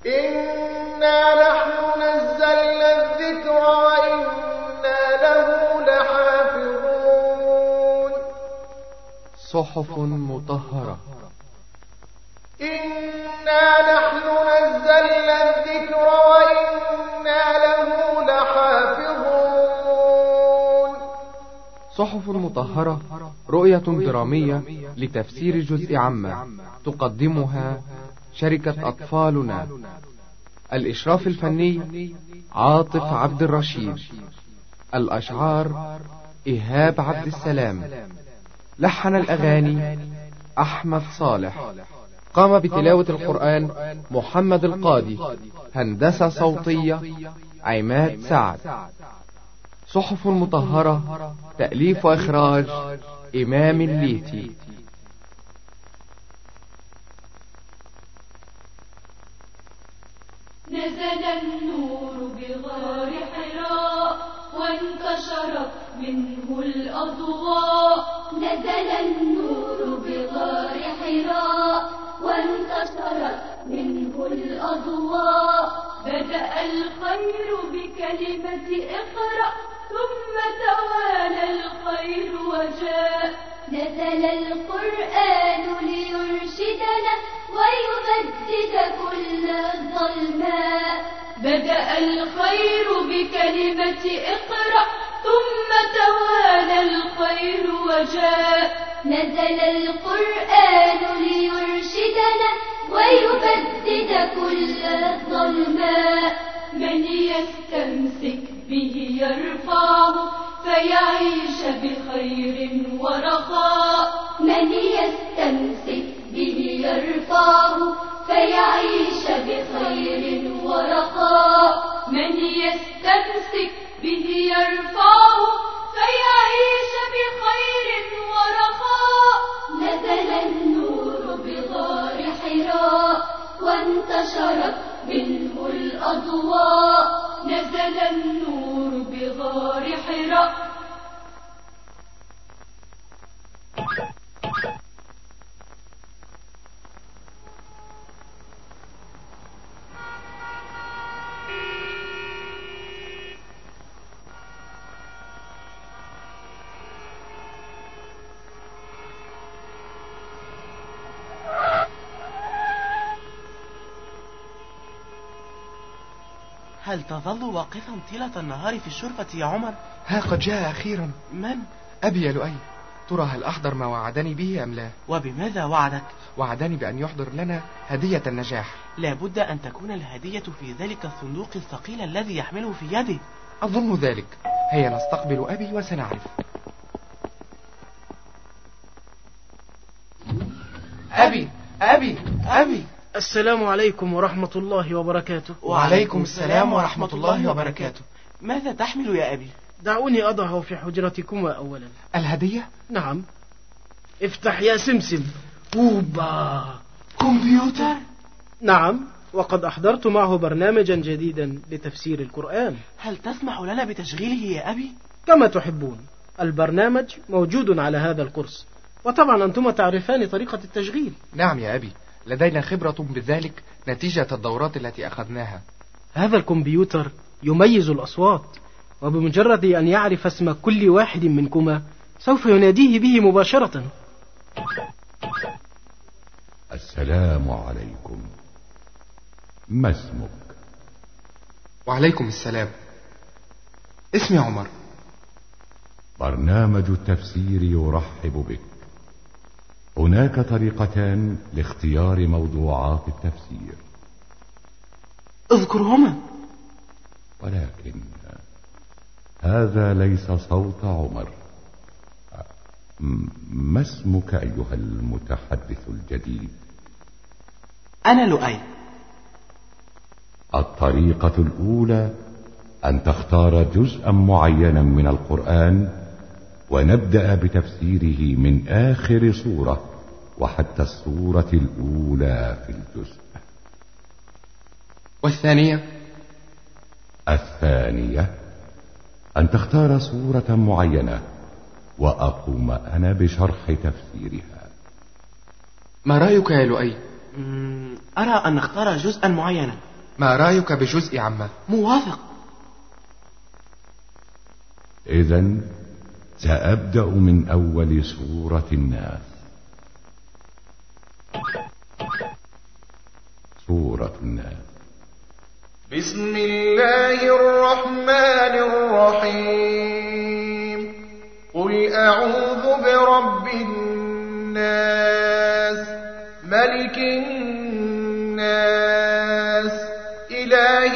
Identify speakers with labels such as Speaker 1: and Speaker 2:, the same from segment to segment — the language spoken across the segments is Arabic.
Speaker 1: إنا نحن نزلنا الذكر وإنا له لحافظون.
Speaker 2: صحف مطهرة.
Speaker 1: إنا نحن نزلنا الذكر وإنا له لحافظون.
Speaker 2: صحف مطهرة رؤية درامية لتفسير جزء عامة تقدمها شركة أطفالنا. الإشراف الفني عاطف عبد الرشيد. الأشعار إيهاب عبد السلام. لحن الأغاني أحمد صالح. قام بتلاوة القرآن محمد القاضي. هندسة صوتية عماد سعد. صحف مطهرة تأليف وإخراج إمام الليثي.
Speaker 3: نزل النور بغار حراء وانتشرت منه الأضواء. نزل النور بغار حراء وانتشرت منه الأضواء. بدأ الخير بكلمة اقرأ ثم توالى الخير وجاء. نزل القرآن ليرشدنا ويبدد كل الظلماء. بدأ الخير بكلمة اقرأ ثم توالى الخير وجاء. نزل القرآن ليرشدنا ويبدد كل الظلماء. من يستمسك به يرفعه فيعيش بخير ورخاء. من يستمسك به يرفعه فيعيش بخير ورخاء. من يستمسك به يرفعه فيعيش بخير ورخاء. نزل النور بغار حراء وانتشرت منه الأضواء. نزل النور بغار حراء.
Speaker 4: هل تظل واقفا طيلة النهار في الشرفة يا عمر؟
Speaker 2: ها قد جاء أخيرا.
Speaker 4: من؟
Speaker 2: أبي يا لؤي. ترى هل أحضر ما وعدني به أم لا؟
Speaker 4: وبماذا وعدك؟
Speaker 2: وعدني بأن يحضر لنا هدية النجاح.
Speaker 4: لابد أن تكون الهدية في ذلك الصندوق الثقيل الذي يحمله في يده.
Speaker 2: أظن ذلك. هيا نستقبل أبي وسنعرف. أبي أبي أبي.
Speaker 5: السلام عليكم ورحمة الله وبركاته.
Speaker 2: وعليكم السلام ورحمة الله وبركاته.
Speaker 4: ماذا تحمل يا أبي؟
Speaker 5: دعوني أضعه في حجرتكما أولا.
Speaker 2: الهدية؟
Speaker 5: نعم. افتح يا سمسم. أوبا.
Speaker 2: كمبيوتر؟
Speaker 5: نعم، وقد أحضرت معه برنامجا جديدا لتفسير القرآن.
Speaker 4: هل تسمح لنا بتشغيله يا أبي؟
Speaker 5: كما تحبون. البرنامج موجود على هذا القرص، وطبعا أنتم تعرفان طريقة التشغيل.
Speaker 2: نعم يا أبي، لدينا خبرة بذلك نتيجة الدورات التي أخذناها.
Speaker 5: هذا الكمبيوتر يميز الأصوات، وبمجرد أن يعرف اسم كل واحد منكما سوف يناديه به مباشرة.
Speaker 6: السلام عليكم. ما اسمك؟
Speaker 2: وعليكم السلام. اسمي عمر.
Speaker 6: برنامج التفسير يرحب بك. هناك طريقتان لاختيار موضوعات التفسير.
Speaker 4: اذكرهما.
Speaker 6: ولكن هذا ليس صوت عمر. ما اسمك أيها المتحدث الجديد؟
Speaker 4: أنا لؤي.
Speaker 6: الطريقة الأولى أن تختار جزءا معينا من القرآن، ونبدأ بتفسيره من آخر سورة وحتى السورة الأولى في الجزء.
Speaker 2: والثانية؟
Speaker 6: الثانية أن تختار سورة معينة وأقوم أنا بشرح تفسيرها.
Speaker 2: ما رأيك يا لؤي؟
Speaker 4: أرى أن نختار جزءا معينا.
Speaker 2: ما رأيك بجزء عامة؟
Speaker 4: موافق.
Speaker 6: إذن سأبدأ من أول سورة الناس. سورة الناس.
Speaker 1: بسم الله الرحمن الرحيم. قل أعوذ برب الناس ملك الناس إله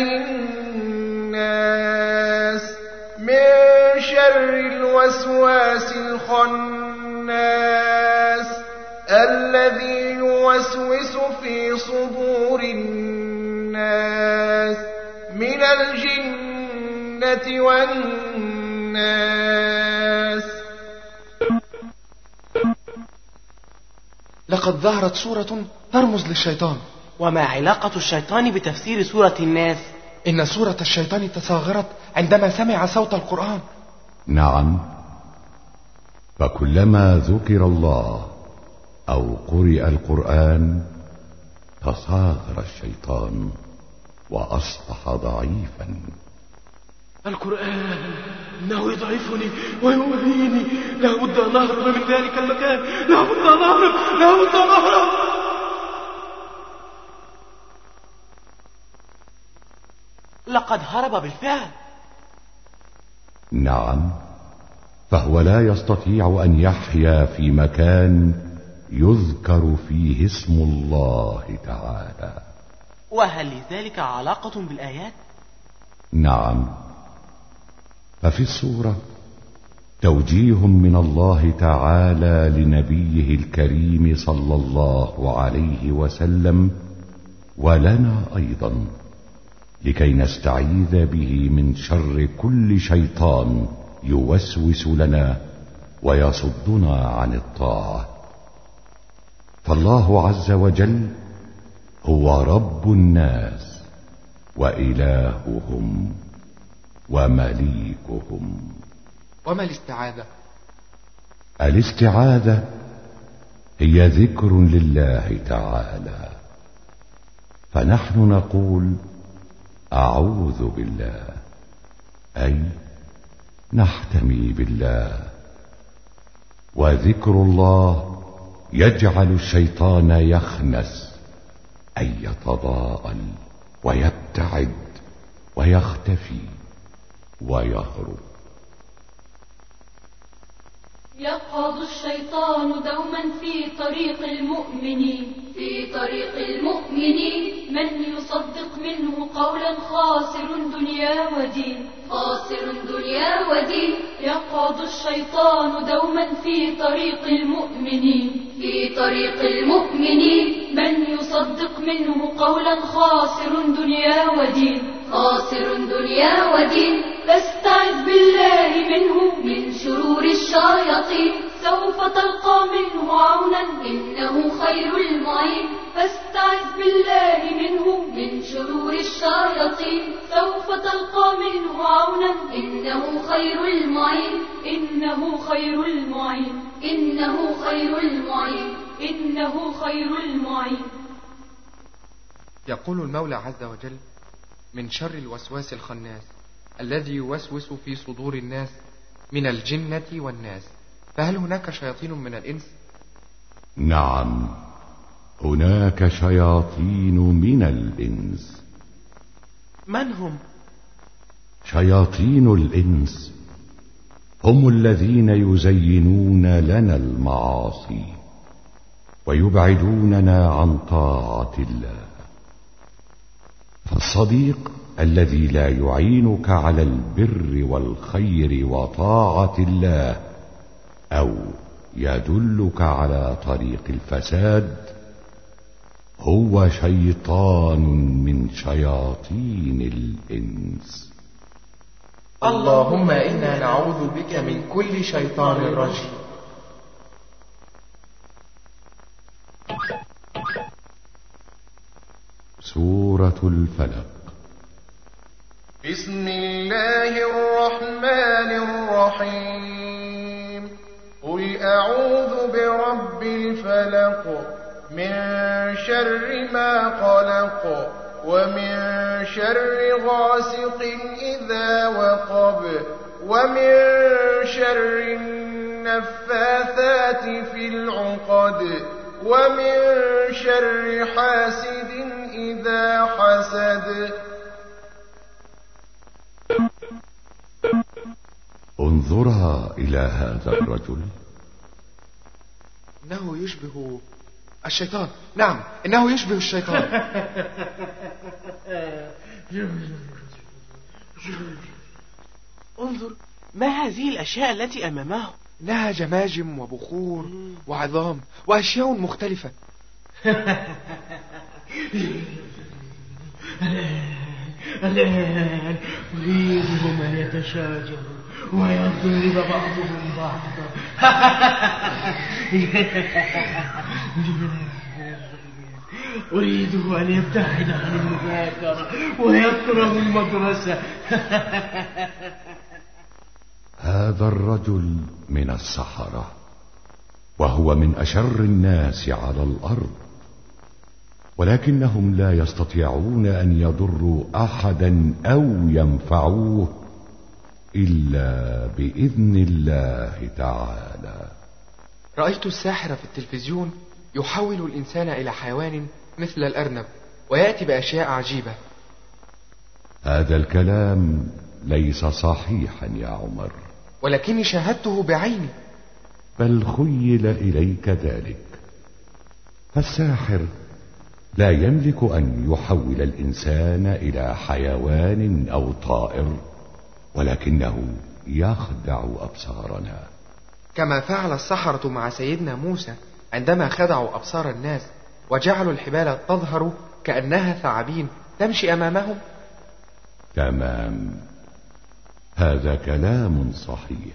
Speaker 1: الناس من شر الوسواس الخناس الذي يوسوس في صدور الناس من الجنة والناس.
Speaker 2: لقد ظهرت سورة ترمز للشيطان.
Speaker 4: وما علاقة الشيطان بتفسير سورة الناس؟
Speaker 2: إن سورة الشيطان تصاغرت عندما سمع صوت القرآن.
Speaker 6: نعم، فكلما ذكر الله أو قرئ القرآن تصاغر الشيطان وأصبح ضعيفا.
Speaker 5: القرآن إنه يضعفني ويؤذيني، لابد أن أهرب من ذلك المكان، لابد أن أهرب.
Speaker 4: لقد هرب بالفعل.
Speaker 6: نعم، فهو لا يستطيع أن يحيا في مكان يذكر فيه اسم الله تعالى.
Speaker 4: وهل لذلك علاقة بالآيات؟
Speaker 6: نعم، ففي السورة توجيه من الله تعالى لنبيه الكريم صلى الله عليه وسلم ولنا أيضا، لكي نستعيذ به من شر كل شيطان يوسوس لنا ويصدنا عن الطاعة. فالله عز وجل هو رب الناس وإلههم ومليكهم.
Speaker 2: وما الاستعاذة؟
Speaker 6: الاستعاذة هي ذكر لله تعالى، فنحن نقول أعوذ بالله، أي نحتمي بالله. وذكر الله يجعل الشيطان يخنس، أي يتضاءل ويبتعد ويختفي ويهرب.
Speaker 3: يقعد الشيطان دوما في طريق المؤمنين، من يصدق منه قولا خاسر دنيا ودين. يقعد الشيطان دوما في طريق المؤمنين، من يصدق منه قولا خاسر دنيا ودين. فاستعذ بالله منه من شرور الشياطين، سوف تلقى منه عونا إنه خير المعين. فاستعذ بالله منه من شرور الشياطين، سوف تلقى منه عونا إنه خير المعين.
Speaker 2: يقول المولى عز وجل: من شر الوسواس الخناس الذي يوسوس في صدور الناس من الجنة والناس. فهل هناك شياطين من الإنس؟
Speaker 6: نعم، هناك شياطين من الإنس.
Speaker 4: من هم؟
Speaker 6: شياطين الإنس هم الذين يزينون لنا المعاصي ويبعدوننا عن طاعة الله. فالصديق الذي لا يعينك على البر والخير وطاعة الله أو يدلك على طريق الفساد هو شيطان من شياطين الإنس.
Speaker 2: اللهم إنا نعوذ بك من كل شيطان رجيم.
Speaker 6: سورة الفلق.
Speaker 1: بسم الله الرحمن الرحيم. قل أعوذ برب الفلق من شر ما خلق ومن شر غاسق إذا وقب ومن شر النفاثات في العقد ومن شر حاسد إذا حسد.
Speaker 6: انظرا إلى هذا الرجل.
Speaker 2: إنه يشبه الشيطان. نعم، إنه يشبه الشيطان.
Speaker 4: انظر، ما هذه الأشياء التي أمامه؟
Speaker 2: إنها جماجم وبخور وعظام وأشياء مختلفة.
Speaker 5: الآن أريدهم أن يتشاجروا ويضرب بعضهم بعضا. أريده أن يبتعد عن المذاكرة ويكره المدرسة.
Speaker 6: هذا الرجل من السحرة، وهو من أشر الناس على الأرض، ولكنهم لا يستطيعون أن يضروا أحدا أو ينفعوه إلا بإذن الله تعالى.
Speaker 2: رأيت الساحر في التلفزيون يحول الإنسان إلى حيوان مثل الأرنب ويأتي بأشياء عجيبة.
Speaker 6: هذا الكلام ليس صحيحا يا عمر،
Speaker 2: ولكني شاهدته بعيني.
Speaker 6: بل خيل إليك ذلك، فالساحر لا يملك أن يحول الإنسان إلى حيوان أو طائر، ولكنه يخدع أبصارنا،
Speaker 2: كما فعل السحرة مع سيدنا موسى عندما خدعوا أبصار الناس وجعلوا الحبال تظهر كأنها ثعابين تمشي أمامهم.
Speaker 6: تمام، هذا كلام صحيح.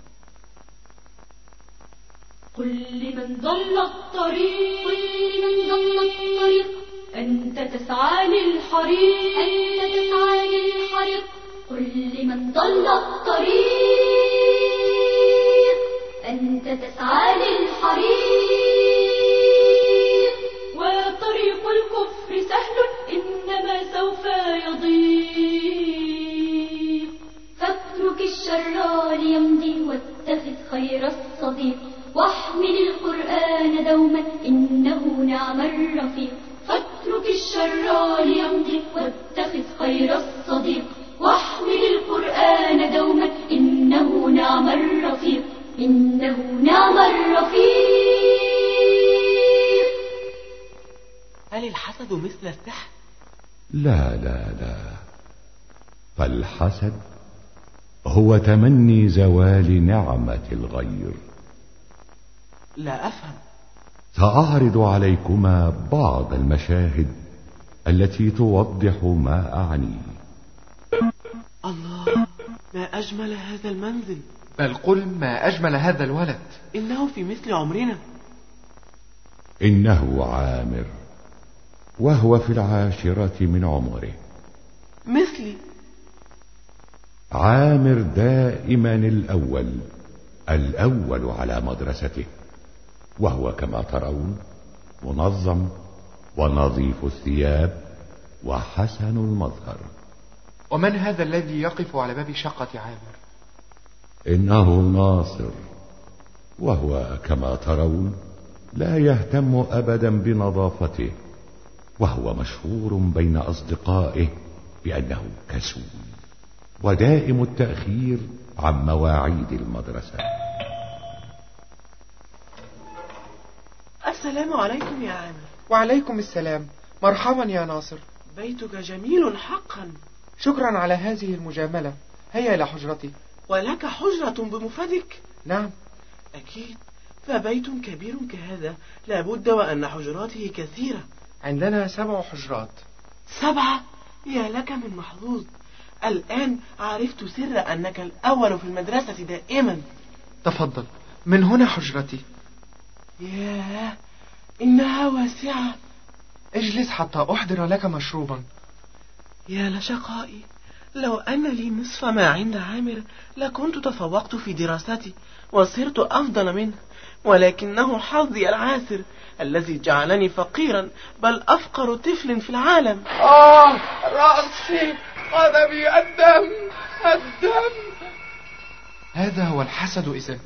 Speaker 3: قل لمن ضل الطريق أنت تسعى للحريق قل لمن ضل الطريق أنت تسعى للحريق وطريق الكفر سهل إنما سوف يضيق فاترك الشر ليمضي واتخذ خير الصديق واحمل القرآن دوما إنه نعم الرفيق فاترك الشر ليمضي واتخذ خير الصديق واحمل القرآن دوما إنه نعم الرفيق إنه نعم الرفيق.
Speaker 4: هل الحسد مثل السحر؟
Speaker 6: لا لا لا، فالحسد هو تمني زوال نعمة الغير.
Speaker 4: لا أفهم.
Speaker 6: سأعرض عليكما بعض المشاهد التي توضح ما أعنيه.
Speaker 4: الله، ما أجمل هذا المنزل.
Speaker 2: بل قل ما أجمل هذا الولد.
Speaker 4: إنه في مثل عمرنا.
Speaker 6: إنه عامر، وهو في 10 من عمره.
Speaker 4: مثلي.
Speaker 6: عامر دائما الأول على مدرسته، وهو كما ترون منظم ونظيف الثياب وحسن المظهر.
Speaker 2: ومن هذا الذي يقف على باب شقة عامر؟
Speaker 6: إنه ناصر، وهو كما ترون لا يهتم أبدا بنظافته، وهو مشهور بين أصدقائه بأنه كسول ودائم التأخير عن مواعيد المدرسة.
Speaker 4: السلام عليكم يا عامر.
Speaker 2: وعليكم السلام. مرحبا يا ناصر.
Speaker 4: بيتك جميل حقا.
Speaker 2: شكرا على هذه المجاملة. هيا إلى حجرتي.
Speaker 4: ولك حجرة بمفردك؟
Speaker 2: نعم.
Speaker 4: أكيد، فبيت كبير كهذا لابد وأن حجراته كثيرة.
Speaker 2: عندنا 7 حجرات.
Speaker 4: 7؟ يا لك من محظوظ. الآن عرفت سر أنك الأول في المدرسة دائما.
Speaker 2: تفضل، من هنا حجرتي.
Speaker 4: ياه، إنها واسعة.
Speaker 2: اجلس حتى أحضر لك مشروبا.
Speaker 4: يا لشقائي، لو أن لي نصف ما عند عامر لكنت تفوقت في دراستي وصرت أفضل منه، ولكنه حظي العاسر الذي جعلني فقيرا بل أفقر طفل في العالم.
Speaker 1: رأسي، قدمي، الدم.
Speaker 2: هذا هو الحسد إذن.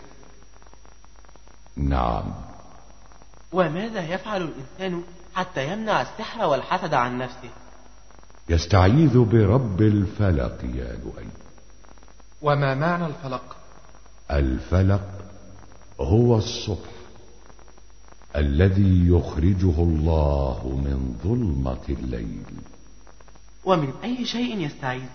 Speaker 6: نعم.
Speaker 4: وماذا يفعل الإنسان حتى يمنع السحر والحسد عن نفسه؟
Speaker 6: يستعيذ برب الفلق يا لؤي.
Speaker 2: وما معنى الفلق؟
Speaker 6: الفلق هو الصبح الذي يخرجه الله من ظلمة الليل.
Speaker 4: ومن أي شيء يستعيذ؟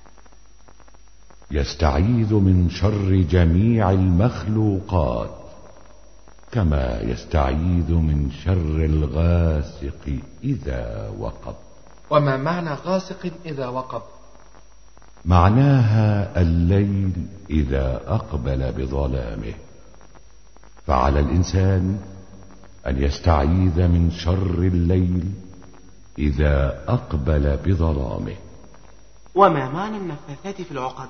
Speaker 6: يستعيذ من شر جميع المخلوقات، كما يستعيذ من شر الغاسق إذا وقب.
Speaker 2: وما معنى غاسق إذا وقب؟
Speaker 6: معناها الليل إذا أقبل بظلامه، فعلى الإنسان أن يستعيذ من شر الليل إذا أقبل بظلامه.
Speaker 4: وما معنى النفاثات في العقد؟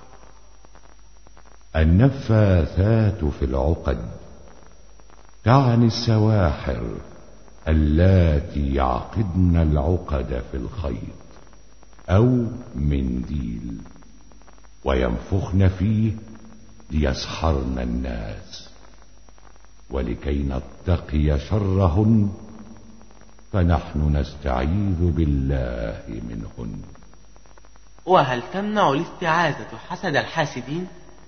Speaker 6: النفاثات في العقد تعني السواحر اللاتي يعقدن العقد في الخيط أو منديل وينفخن فيه ليسحرن الناس، ولكي نتقي شرهن فنحن نستعيذ بالله منهن.
Speaker 4: وهل تمنع الاستعاذة حسد الحاسدين؟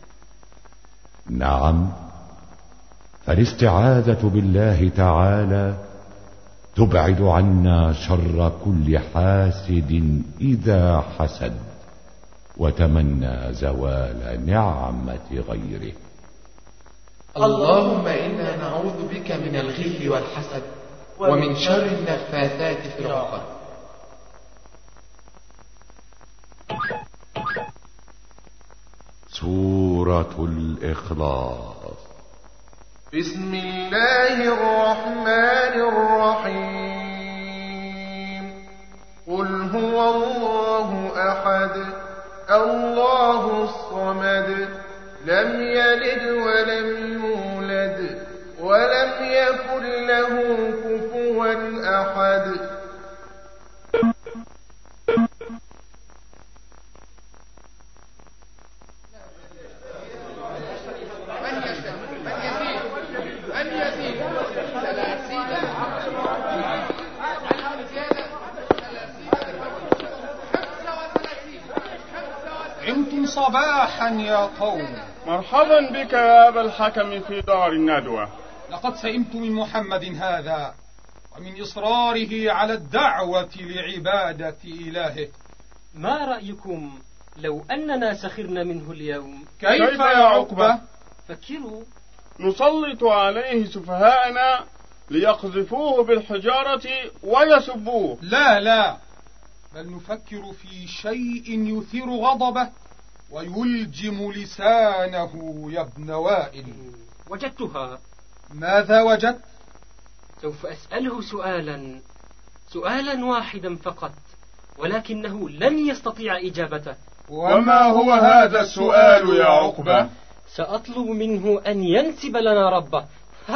Speaker 6: نعم، فالاستعاذة بالله تعالى تبعد عنا شر كل حاسد إذا حسد وتمنى زوال نعمة غيره.
Speaker 2: اللهم إنا نعوذ بك من الغل والحسد ومن شر النفاثات في العقد.
Speaker 6: سورة الإخلاص.
Speaker 1: بسم الله الرحمن الرحيم. قل هو الله أحد الله الصمد لم يلد ولم يولد ولم يكن له كفوا أحد.
Speaker 7: عمتم صباحا يا قوم.
Speaker 8: مرحبا بك يا أبا الحكم في دار الندوة.
Speaker 7: لقد سئمت من محمد هذا ومن إصراره على الدعوة لعبادة إلهه.
Speaker 9: ما رأيكم لو أننا سخرنا منه اليوم؟
Speaker 8: كيف يا عقبة؟
Speaker 9: فكروا.
Speaker 8: نسلط عليه سفهاءنا ليقذفوه بالحجارة ويسبوه.
Speaker 7: لا، بل نفكر في شيء يثير غضبه ويلجم لسانه يا ابن وائل.
Speaker 9: وجدتها.
Speaker 7: ماذا وجدت؟
Speaker 9: سوف أسأله سؤالا واحدا فقط، ولكنه لن يستطيع إجابته.
Speaker 8: وما هو هذا السؤال يا عقبة؟
Speaker 9: سأطلب منه أن ينسب لنا ربه.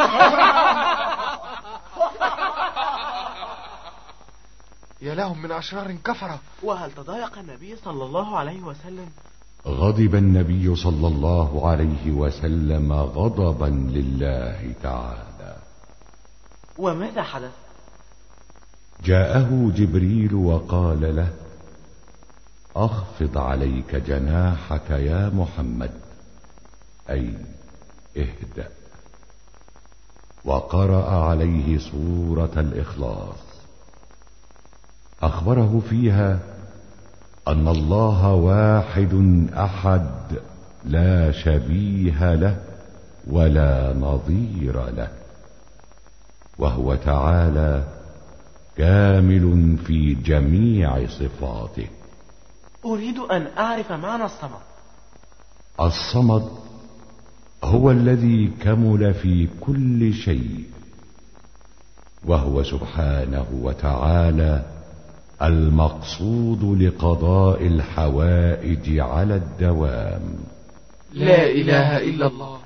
Speaker 2: يا لهم من أشرار كفرة.
Speaker 4: وهل تضايق النبي صلى الله عليه وسلم؟
Speaker 6: غضب النبي صلى الله عليه وسلم غضبا لله تعالى.
Speaker 4: وماذا حدث؟
Speaker 6: جاءه جبريل وقال له: أخفض عليك جناحك يا محمد، أي اهدأ. وقرأ عليه سورة الإخلاص، أخبره فيها أن الله واحد أحد لا شبيه له ولا نظير له، وهو تعالى كامل في جميع صفاته.
Speaker 4: أريد أن أعرف معنى الصمد.
Speaker 6: الصمد هو الذي كمل في كل شيء، وهو سبحانه وتعالى المقصود لقضاء الحوائج على الدوام.
Speaker 2: لا إله إلا الله.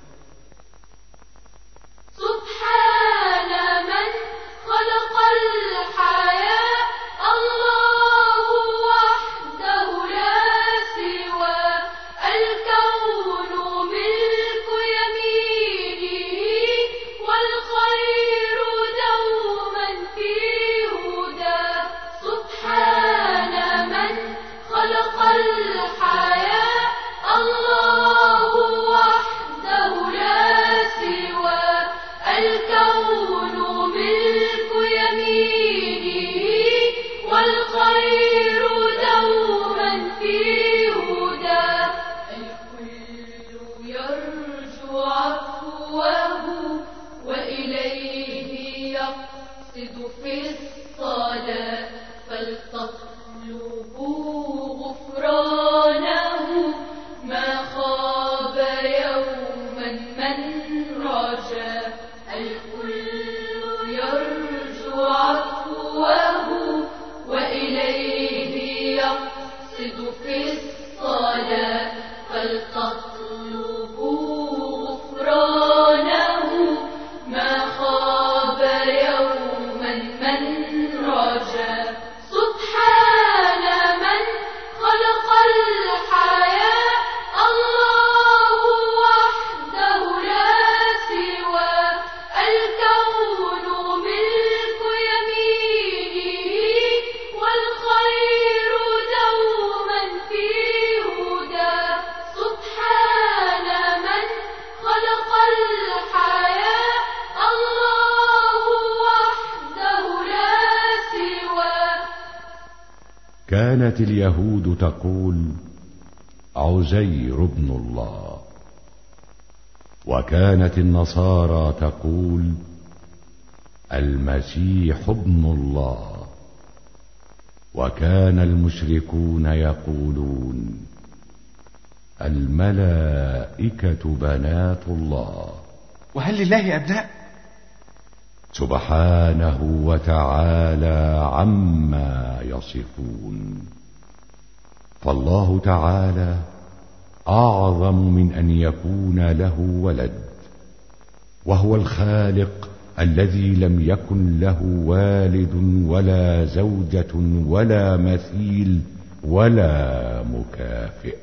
Speaker 3: سبحان من خلق الحياة، الله وحده لا سوى، الكون ملك يمينه، والخير دوما في هدى. سبحان من خلق الحياة، الله وحده لا سوى، الكون ملك يمينه، والخير دوما في هدى. الكل يرجو عفوه، وإليه يقصد في الصلاة، فلتطلبوا غفرانه، ما خاب يوما من رجا. الكل يرجو عفوه، وإليه يقصد في الصلاة، فلتطلبوا غفرانه، ما خاب يوما من رجا. سبحان من خلق الحياة، الله وحده لا سوى، الكون ملك يمينه، والخير دوما في هدى. سبحان من خلق الحياة، الله وحده لا سوى.
Speaker 6: كانت اليهود تقول عزير ابن الله، وكانت النصارى تقول المسيح ابن الله، وكان المشركون يقولون الملائكة بنات الله.
Speaker 2: وهل لله أبناء؟
Speaker 6: سبحانه وتعالى عما يصفون. فالله تعالى أعظم من أن يكون له ولد، وهو الخالق الذي لم يكن له والد ولا زوجة ولا مثيل ولا مكافئ،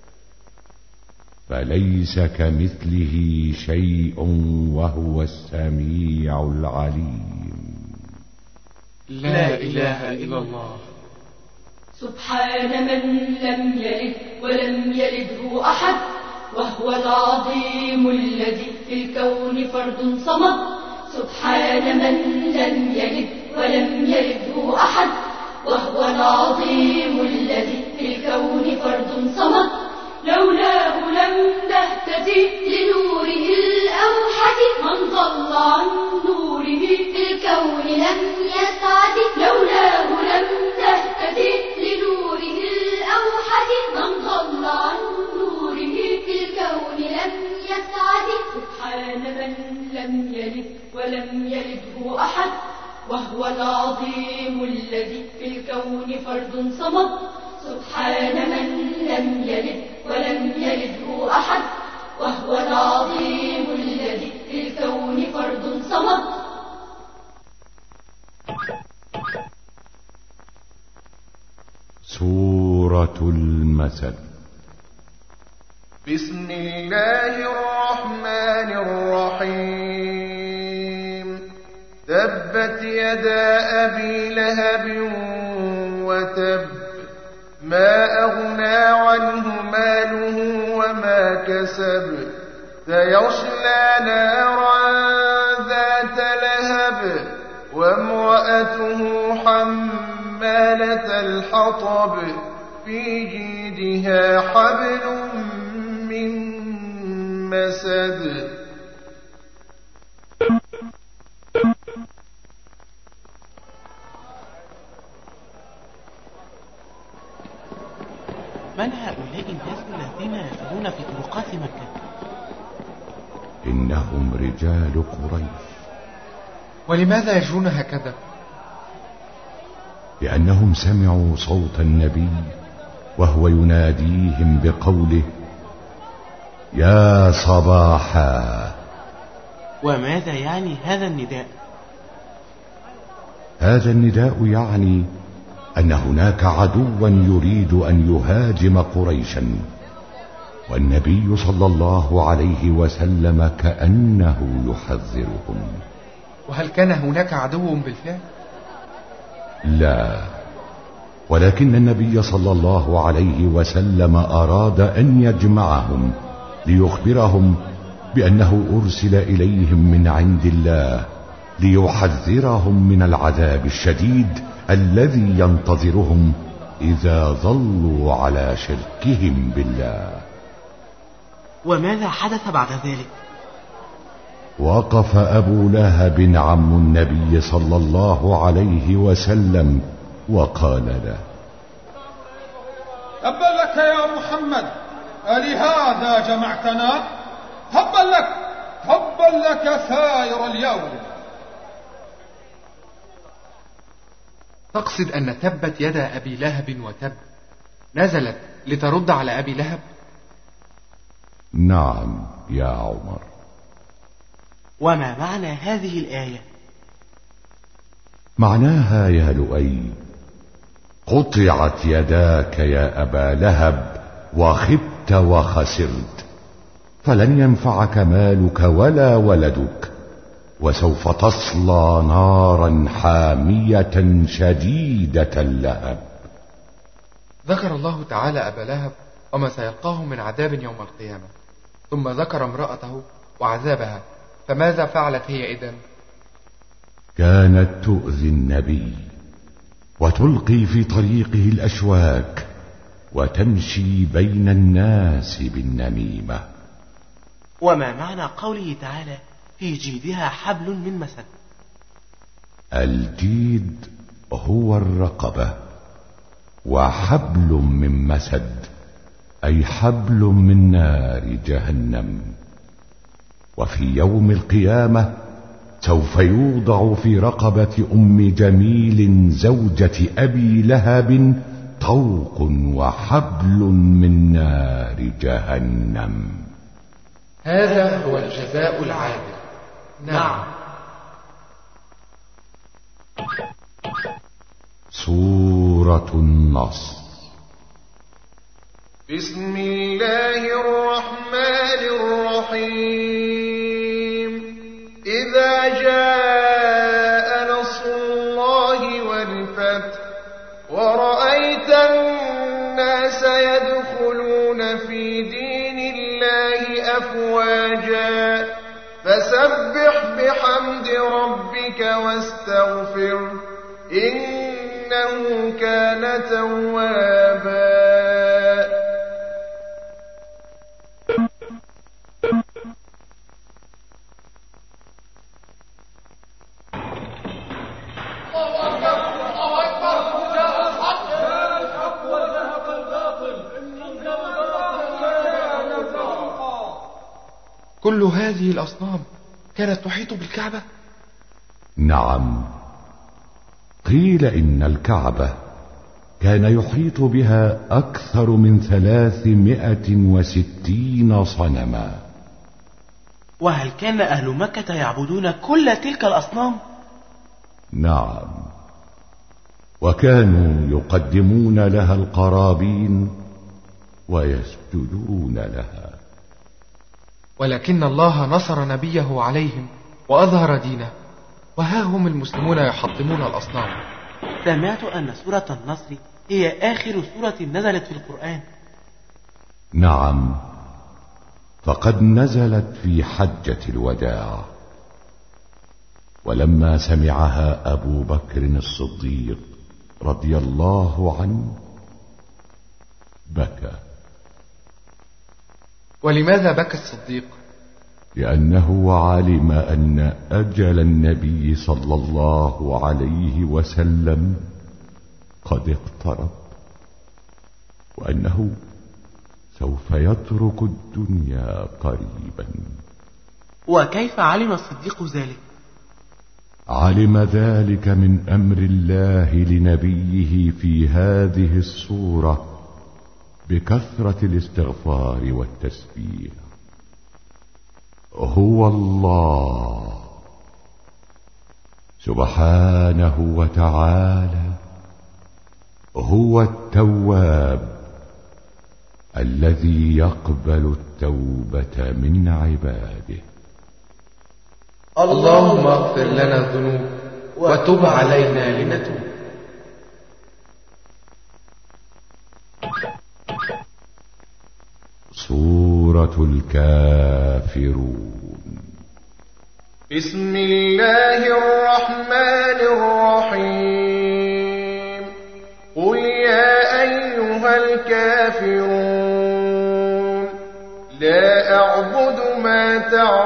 Speaker 6: فليس كمثله شيء وهو السميع العليم.
Speaker 2: لا إله إلا الله.
Speaker 3: سبحان من لم يلد ولم يلده أحد، وهو العظيم الذي في الكون فرد صمد. سبحان من لم يلد ولم يلده أحد، وهو العظيم الذي في الكون فرد صمد. لولاه لم نهتدي لنوره الأوحد، من ضل عن نوره في الكون لم يسعد. لولاه لم نهتدي لنوره الأوحد، من ضل عن نوره في الكون لم يسعد. سبحان من لم يلد ولم يلده أحد، وهو العظيم الذي في الكون فرد صمد. سبحان من لم يلد ولم يلده أحد، وهو العظيم الذي في الكون فرد صمد.
Speaker 6: سورة المثل.
Speaker 1: بسم الله الرحمن الرحيم. تبت يدا أبي لهب وتب، ما أغنى عنه ماله وما كسب، سيصلى نارا ذات لهب، وامرأته حمالة الحطب، في جيدها حبل من مسد.
Speaker 4: من هؤلاء الناس الذين يدخلون في طرقات مكة؟
Speaker 6: إنهم رجال قريش.
Speaker 2: ولماذا يجرون هكذا؟
Speaker 6: لأنهم سمعوا صوت النبي وهو يناديهم بقوله: يا صباحا.
Speaker 4: وماذا يعني هذا النداء؟
Speaker 6: هذا النداء يعني أن هناك عدوا يريد أن يهاجم قريشا، والنبي صلى الله عليه وسلم كأنه يحذرهم.
Speaker 2: وهل كان هناك عدو بالفعل؟
Speaker 6: لا، ولكن النبي صلى الله عليه وسلم أراد أن يجمعهم ليخبرهم بأنه أرسل إليهم من عند الله ليحذرهم من العذاب الشديد الذي ينتظرهم إذا ظلوا على شركهم بالله.
Speaker 4: وماذا حدث بعد ذلك؟
Speaker 6: وقف أبو لهب عم النبي صلى الله عليه وسلم وقال له:
Speaker 7: تبا لك يا محمد، ألهذا جمعتنا؟ تبا لك سائر اليوم.
Speaker 2: تقصد أن تبت يد أبي لهب وتب نزلت لترد على أبي لهب؟
Speaker 6: نعم يا عمر.
Speaker 4: وما معنى هذه الآية؟
Speaker 6: معناها يا لؤي: قطعت يداك يا أبا لهب وخبت وخسرت، فلن ينفعك مالك ولا ولدك، وسوف تصلى نارا حامية شديدة اللهب.
Speaker 2: ذكر الله تعالى أبا لهب وما سيلقاه من عذاب يوم القيامة، ثم ذكر امرأته وعذابها، فماذا فعلت هي إذن؟
Speaker 6: كانت تؤذي النبي وتلقي في طريقه الأشواك وتمشي بين الناس بالنميمة.
Speaker 4: وما معنى قوله تعالى: في جيدها حبل من مسد؟
Speaker 6: الجيد هو الرقبة، وحبل من مسد أي حبل من نار جهنم. وفي يوم القيامة سوف يوضع في رقبة أم جميل زوجة أبي لهب طوق وحبل من نار جهنم.
Speaker 2: هذا هو الجزاء العادل. نعم.
Speaker 6: سورة النصر.
Speaker 1: بسم الله الرحمن الرحيم. إذا جاء نصر الله والفتح ورأيت الناس يدخلون في دين الله أفواجا فسبح بحمد ربك واستغفر إنه كان توابا.
Speaker 2: كل هذه الأصنام كانت تحيط بالكعبة؟
Speaker 6: نعم، قيل إن الكعبة كان يحيط بها أكثر من 360 صنما.
Speaker 4: وهل كان أهل مكة يعبدون كل تلك الأصنام؟
Speaker 6: نعم، وكانوا يقدمون لها القرابين ويسجدون لها.
Speaker 2: ولكن الله نصر نبيه عليهم وأظهر دينه، وها هم المسلمون يحطمون الأصنام.
Speaker 4: سمعت أن سورة النصر هي آخر سورة نزلت في القرآن.
Speaker 6: نعم، فقد نزلت في حجة الوداع، ولما سمعها أبو بكر الصديق رضي الله عنه بكى.
Speaker 2: ولماذا بكى الصديق؟
Speaker 6: لأنه علم أن أجل النبي صلى الله عليه وسلم قد اقترب، وأنه سوف يترك الدنيا قريبا.
Speaker 4: وكيف علم الصديق ذلك؟
Speaker 6: علم ذلك من أمر الله لنبيه في هذه الصورة بكثرة الاستغفار والتسبيح. هو الله سبحانه وتعالى هو التواب الذي يقبل التوبة من عباده.
Speaker 2: اللهم اغفر لنا الذنوب وتب علينا لنتوب.
Speaker 6: سورة الكافرون.
Speaker 1: بسم الله الرحمن الرحيم. قل يا أيها الكافرون لا أعبد ما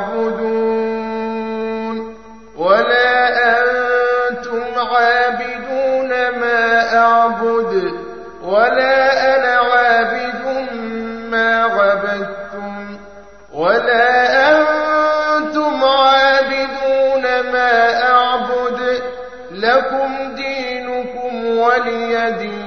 Speaker 1: تعبدون ولا أنتم عابدون ما أعبد ولا أنا عابد ما عبدتم ولا أنتم عابدون ما أعبد لكم دينكم ولي دين.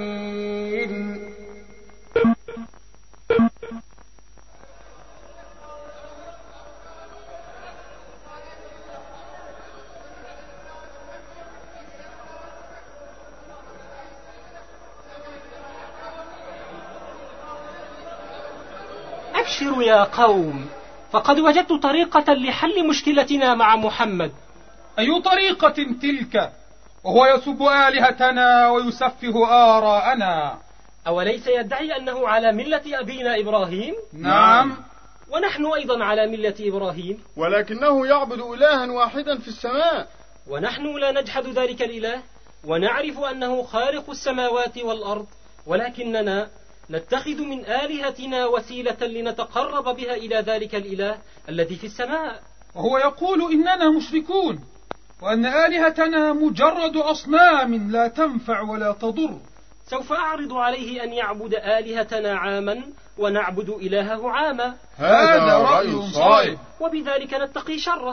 Speaker 9: أبشروا يا قوم، فقد وجدت طريقة لحل مشكلتنا مع محمد.
Speaker 7: أي طريقة تلك وهو يسب آلهتنا ويسفه آراءنا؟
Speaker 9: أوليس يدعي أنه على ملة أبينا إبراهيم؟
Speaker 7: نعم.
Speaker 9: ونحن أيضا على ملة إبراهيم،
Speaker 8: ولكنه يعبد إلها واحدا في السماء،
Speaker 9: ونحن لا نجحد ذلك الإله ونعرف أنه خالق السماوات والأرض، ولكننا نتخذ من آلهتنا وسيلة لنتقرب بها إلى ذلك الإله الذي في السماء.
Speaker 7: وهو يقول إننا مشركون وأن آلهتنا مجرد أصنام لا تنفع ولا تضر.
Speaker 9: سوف أعرض عليه أن يعبد آلهتنا عاما ونعبد إلهه عاما.
Speaker 7: هذا رأي صائب،
Speaker 9: وبذلك نتقي شره.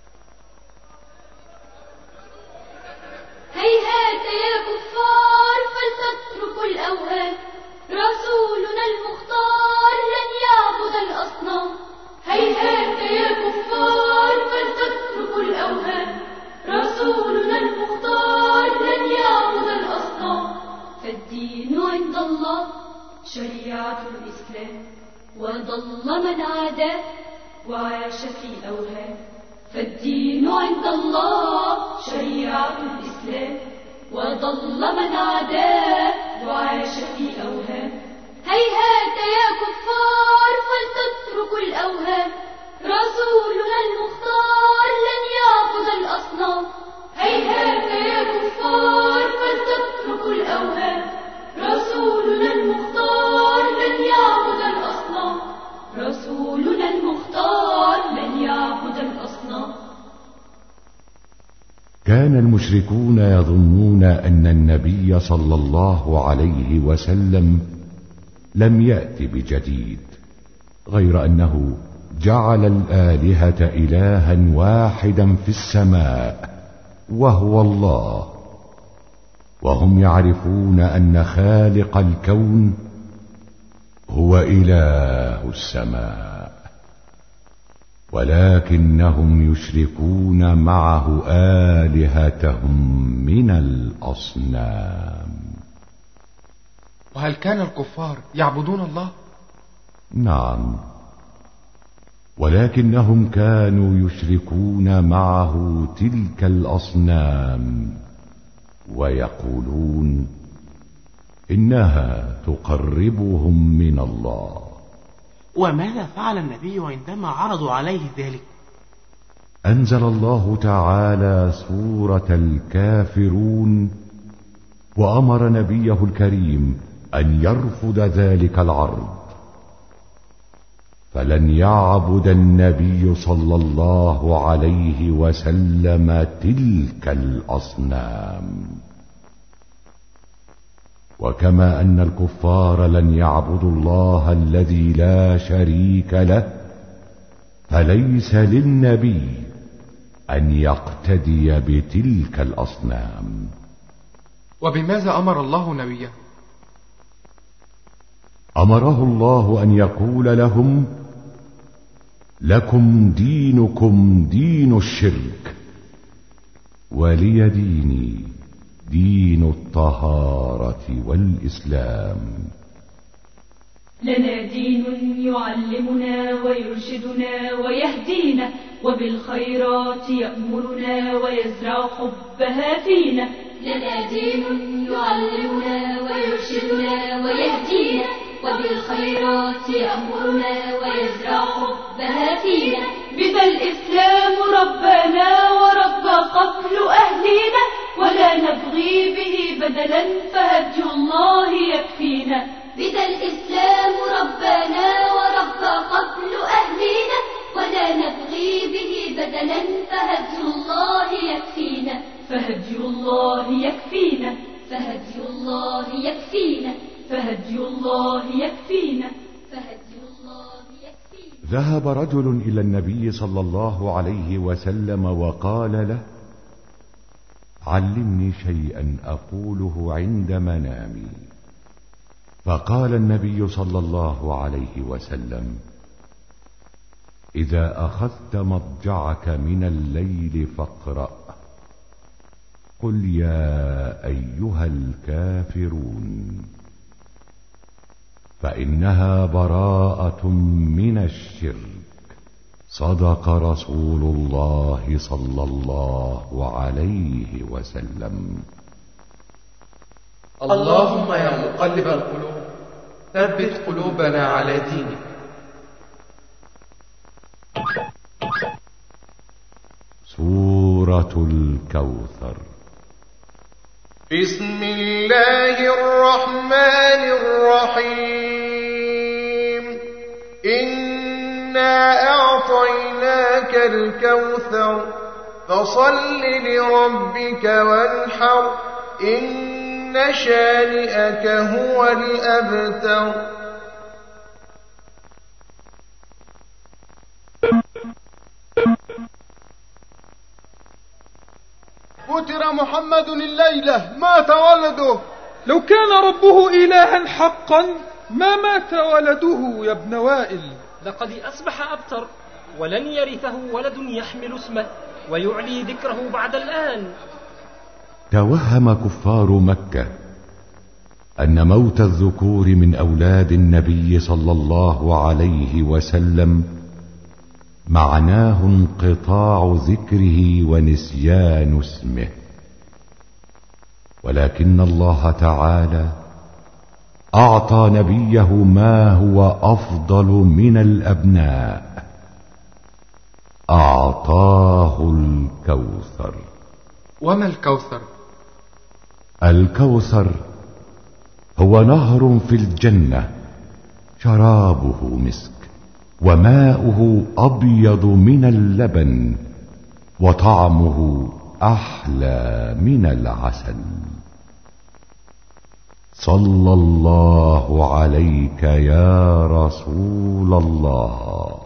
Speaker 3: هيهات يا كفار فلتتركوا الأوهام، رسولنا المختار لن يعبد الأصنام. هيهات يا كفار فلتتركوا الأوهام، رسولنا المختار لن يعبد الأصنام. فالدين عند الله شريعة الإسلام، وضل من عاداه وعاش في أوهام. فالدين عند الله شريعة الإسلام، وضل من عاداه وعاش في أوهام. هيهات يا كفار فلتتركوا الأوهام، رسولنا المختار لن يعبد الأصنام. هيهات يا كفار فلتتركوا الأوهام، رسولنا المختار لن يعبد الأصنام. رسولنا المختار لن يعبد الأصنام.
Speaker 6: كان المشركون يظنون أن النبي صلى الله عليه وسلم لم يأت بجديد، غير أنه جعل الآلهة إلها واحدا في السماء وهو الله، وهم يعرفون أن خالق الكون هو إله السماء، ولكنهم يشركون معه آلهتهم من الأصنام.
Speaker 2: وهل كان الكفار يعبدون الله؟
Speaker 6: نعم، ولكنهم كانوا يشركون معه تلك الأصنام ويقولون إنها تقربهم من الله.
Speaker 4: وماذا فعل النبي عندما عرضوا عليه ذلك؟
Speaker 6: أنزل الله تعالى سورة الكافرون، وأمر نبيه الكريم أن يرفض ذلك العرض، فلن يعبد النبي صلى الله عليه وسلم تلك الأصنام. وكما أن الكفار لن يعبدوا الله الذي لا شريك له، فليس للنبي أن يقتدي بتلك الأصنام.
Speaker 2: وبماذا أمر الله نبيه؟
Speaker 6: أمره الله أن يقول لهم: لكم دينكم دين الشرك، ولي ديني دين الطهارة والإسلام.
Speaker 3: لنا دين يعلمنا ويرشدنا ويهدينا، وبالخيرات يأمرنا ويزرع حبها فينا.
Speaker 10: لنا دين يعلمنا ويرشدنا ويهدينا، وبالخيرات يأمرنا ويزرع حبها فينا.
Speaker 3: بذا الإسلام ربنا ورب قبل أهلنا، ولا نبغي به بدلا فهدي الله يكفينا.
Speaker 10: بذا الإسلام ربنا ورب قبل أهلنا، ولا نبغي به بدلا فهدي الله يكفينا.
Speaker 3: فهدي الله يكفينا.
Speaker 10: فهدي الله يكفينا.
Speaker 3: فهدي الله يكفينا.
Speaker 10: فهدي الله يكفينا.
Speaker 6: ذهب رجل إلى النبي صلى الله عليه وسلم وقال له: علمني شيئا أقوله عند منامي. فقال النبي صلى الله عليه وسلم: إذا أخذت مضجعك من الليل فاقرأ: قل يا أيها الكافرون، فإنها براءة من الشرك. صدق رسول الله صلى الله عليه وسلم.
Speaker 2: اللهم يا مقلب القلوب ثبت قلوبنا على دينك.
Speaker 6: سورة الكوثر.
Speaker 1: بسم الله الرحمن الرحيم. إنا أعطيناك الكوثر، فصل لربك وانحر، إن شانئك هو الأبتر.
Speaker 8: قتل محمد الليلة، مات ولده.
Speaker 7: لو كان ربه إلها حقا ما مات ولده يا ابن وائل.
Speaker 9: لقد أصبح أبتر، ولن يرثه ولد يحمل اسمه ويعلي ذكره بعد الآن.
Speaker 6: توهم كفار مكة أن موت الذكور من أولاد النبي صلى الله عليه وسلم معناه انقطاع ذكره ونسيان اسمه، ولكن الله تعالى أعطى نبيه ما هو أفضل من الأبناء، أعطاه الكوثر.
Speaker 2: وما الكوثر؟
Speaker 6: الكوثر هو نهر في الجنة شرابه مسك، وماؤه أبيض من اللبن، وطعمه أحلى من العسل. صلى الله عليك يا رسول الله.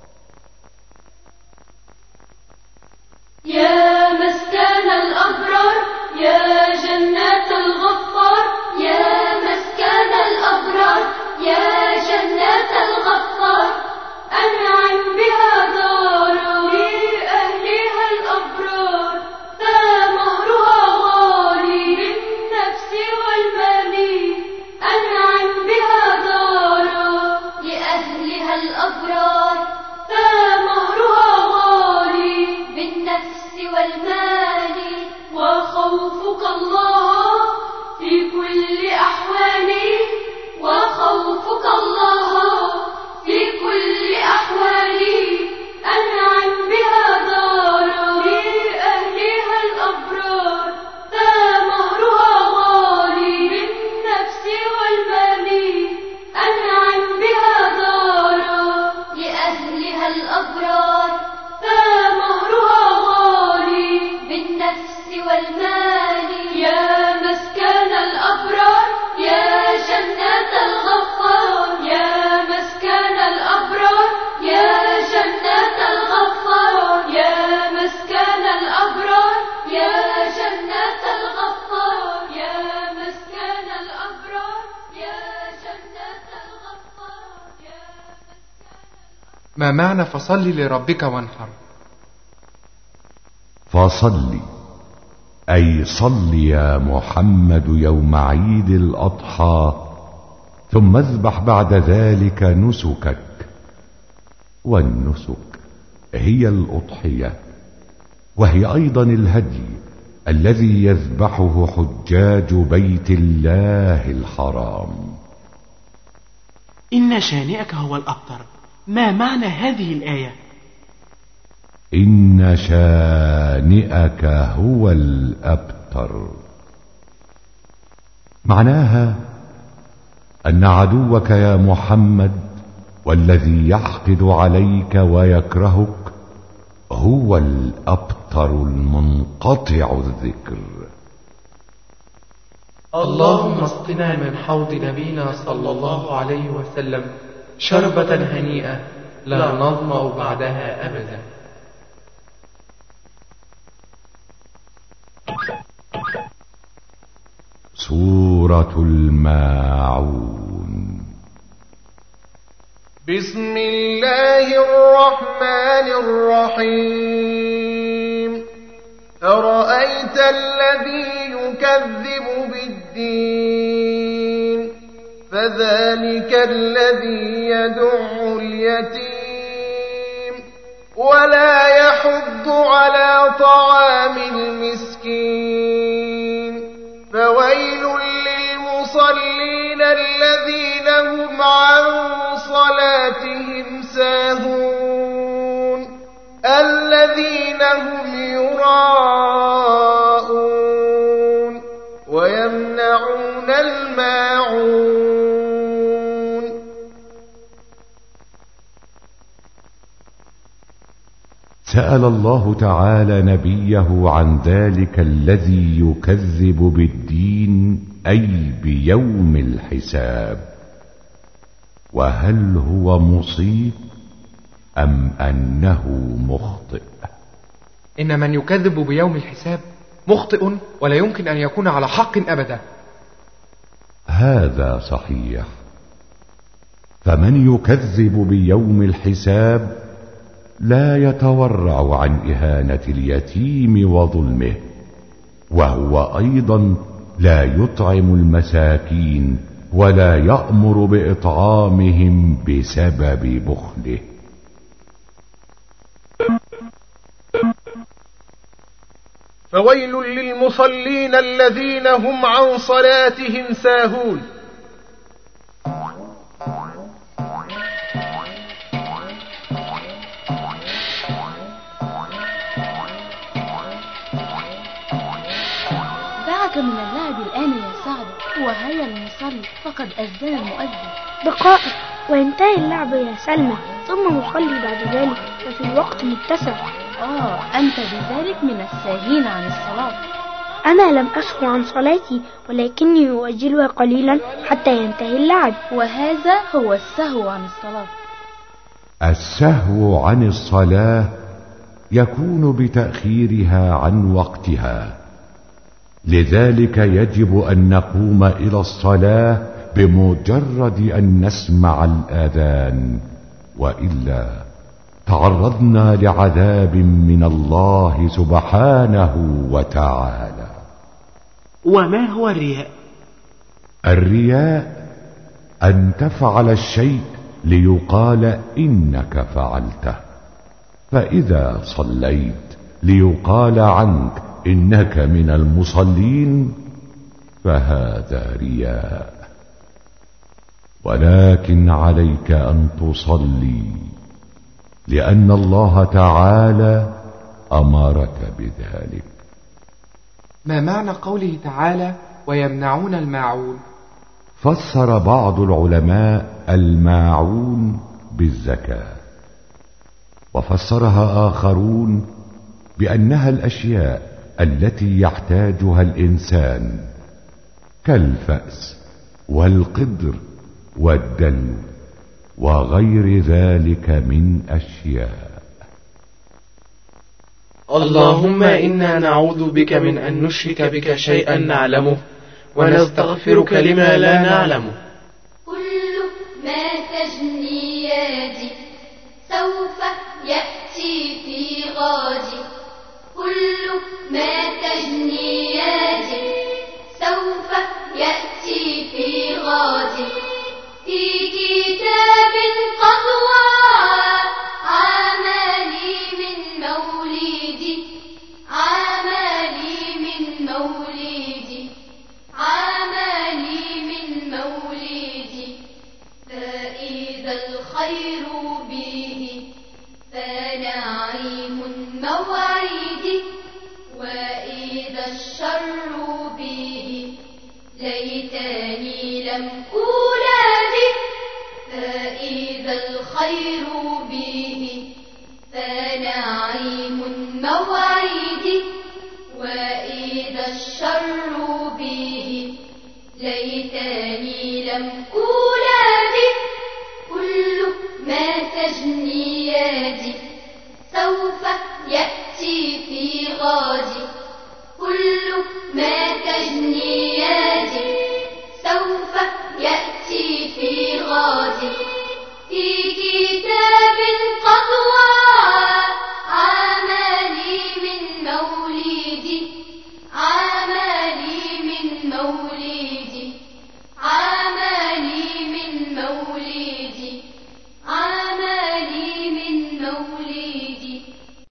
Speaker 3: يا مسكن الأبرار، يا جنات الغفار،
Speaker 10: يا مسكن الأبرار، يا جنات الغفار.
Speaker 3: أنعم بها دارا لأهلها الأبرار، ثمرها غالي بالنفس والمال. أنعم بها دارا
Speaker 10: لأهلها الأبرار،
Speaker 3: ثمرها غالي
Speaker 10: بالنفس والمال.
Speaker 3: وخوفك الله في كل أحوال.
Speaker 2: ما معنى فصل لربك وانحر؟
Speaker 6: فصل أي صل يا محمد يوم عيد الأضحى، ثم اذبح بعد ذلك نسكك. والنسك هي الأضحية، وهي أيضا الهدي الذي يذبحه حجاج بيت الله الحرام.
Speaker 4: إن شانئك هو الأبتر، ما معنى هذه الآية؟
Speaker 6: إن شانئك هو الأبتر معناها أن عدوك يا محمد والذي يحقد عليك ويكرهك هو الأبتر المنقطع الذكر.
Speaker 2: اللهم اسقنا من حوض نبينا صلى الله عليه وسلم شربة هنيئة لا نظمأ بعدها أبدا.
Speaker 6: سورة الماعون.
Speaker 1: بسم الله الرحمن الرحيم. أرأيت الذي يكذب بالدين فذلك الذي يدع اليتيم ولا يحض على طعام المسكين. فويل للمصلين الذين هم عن صلاتهم ساهون الذين هم يراءون ويمنعون الماعون.
Speaker 6: سأل الله تعالى نبيه عن ذلك الذي يكذب بالدين أي بيوم الحساب، وهل هو مصيب أم أنه مخطئ؟
Speaker 2: إن من يكذب بيوم الحساب مخطئ ولا يمكن أن يكون على حق أبدا.
Speaker 6: هذا صحيح، فمن يكذب بيوم الحساب لا يتورع عن إهانة اليتيم وظلمه، وهو أيضا لا يطعم المساكين ولا يأمر بإطعامهم بسبب بخله.
Speaker 1: فويل للمصلين الذين هم عن صلاتهم ساهون.
Speaker 11: دعك من اللعب الآن يا سعد، وهيا المصلي فقد أذن المؤذن.
Speaker 12: دقائق وينتهي اللعب يا سلمى، ثم نصلي بعد ذلك ففي الوقت متسع.
Speaker 11: أنت بذلك من الساهين عن الصلاة.
Speaker 12: أنا لم أسهو عن صلاتي، ولكني أؤجلها قليلا حتى ينتهي اللعب،
Speaker 11: وهذا هو السهو عن الصلاة.
Speaker 6: السهو عن الصلاة يكون بتأخيرها عن وقتها، لذلك يجب أن نقوم إلى الصلاة بمجرد أن نسمع الآذان، وإلا تعرضنا لعذاب من الله سبحانه وتعالى.
Speaker 4: وما هو الرياء؟
Speaker 6: الرياء أن تفعل الشيء ليقال إنك فعلته، فإذا صليت ليقال عنك إنك من المصلين فهذا رياء، ولكن عليك أن تصلي لأن الله تعالى أمرك بذلك.
Speaker 2: ما معنى قوله تعالى ويمنعون الماعون؟
Speaker 6: فسر بعض العلماء الماعون بالزكاة، وفسرها آخرون بأنها الأشياء التي يحتاجها الإنسان كالفأس والقدر والدلو وغير ذلك من أشياء.
Speaker 4: اللهم إنا نعوذ بك من أن نشرك بك شيئا نعلمه ونستغفرك لما لا نعلمه.
Speaker 10: كل ما تجني يدي سوف الخير به فنعيم موعدي وإذا الشر به ليتني لم أولد فإذا الخير